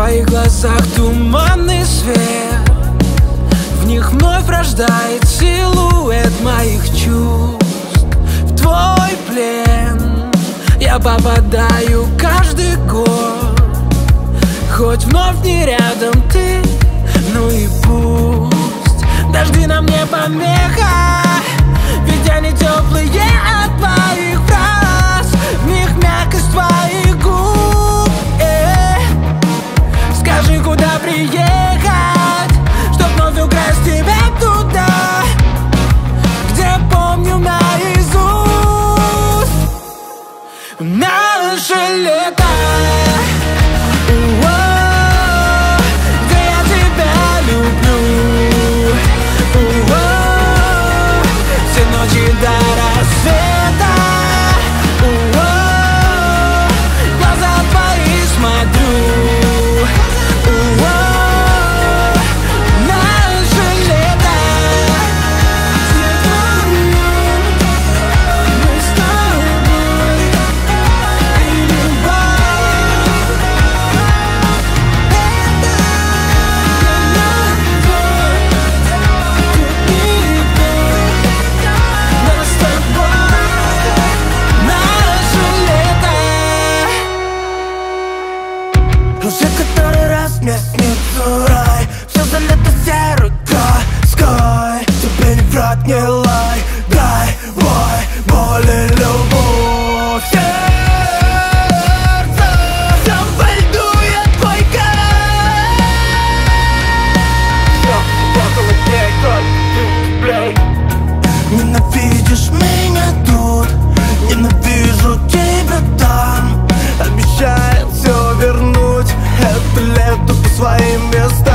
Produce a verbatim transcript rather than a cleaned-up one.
твоих глазах туманный свет, в них вновь рождает силуэт моих чувств. В твой плен я попадаю каждый год, хоть вновь не рядом ты, ну и пусть. Дожди нам не помеха, ведь они теплые от твоих фраз, в них мягкость твоих губ. э. Скажи, куда приехать, чтоб вновь украсть тебя туда, где помню наизусть наше лето. До рассвета, у-о, глаза твои смотрю, у-о, наше лето. Мы с тобой и любовь. Уже который раз мне снится рай, все залито серый краской. Тебе не врать, не лай, дай бой, боль и любовь. Сердце, сам пойду я твой кайф. Все, около дней, только плей. Ненавидишь меня тут, ненавижу тебя там. Обещает все вернуть это лето по своим местам.